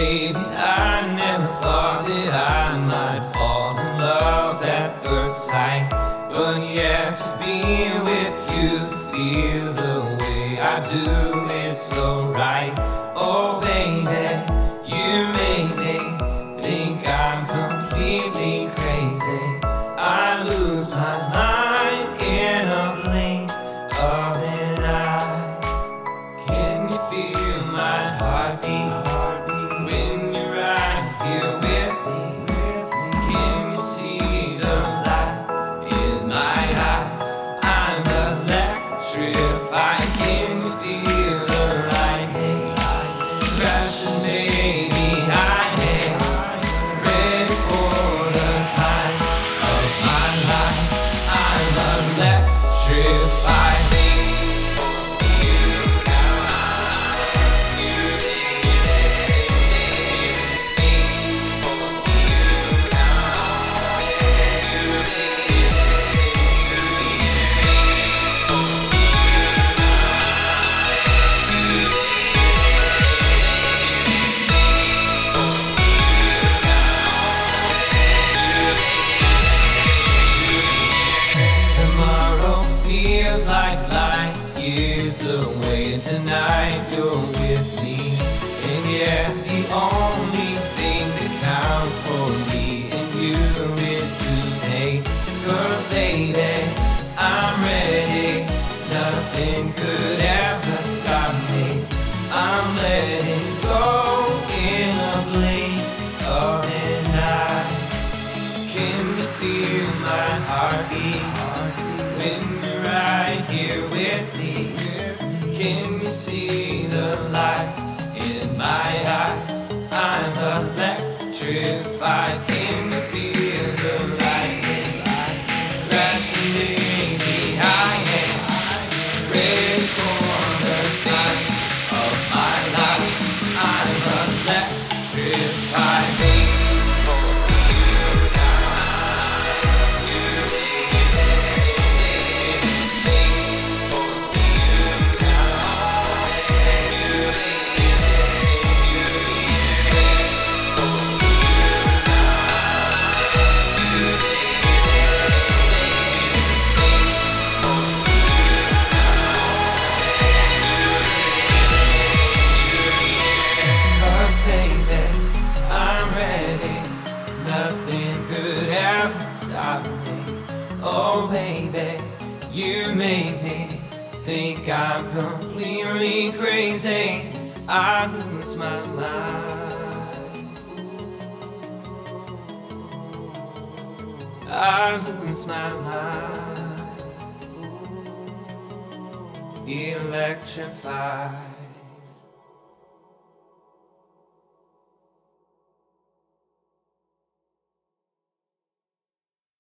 Baby, I never thought that I might fall in love at first sight. But yeah, to be with you, feel the way I do is so right. Oh baby, you make me think I'm completely crazy. I lose my mind in a blink of an eye. Can you feel my heartbeat when you're right here with me? Can you see the light in my eyes? I'm electrified. Can you feel the lightning crashing, baby? I am ready for the time of my life. I'm electrified. Feels like light years away, and tonight you're with me. And yeah, the only thing that counts for me and you is today. 'Cause baby, I'm ready. Nothing could ever stop me. I'm letting go in a blink of an eye. Can you feel my heartbeat when you're right here with me? Can you see the light in my eyes? I'm electrified. Can you feel the lightning crashing, baby? I am ready for the time of my life. I'm electrified. Nothing could ever stop me. Oh baby, you make me think I'm completely crazy. I lose my mind. I lose my mind. Electrified.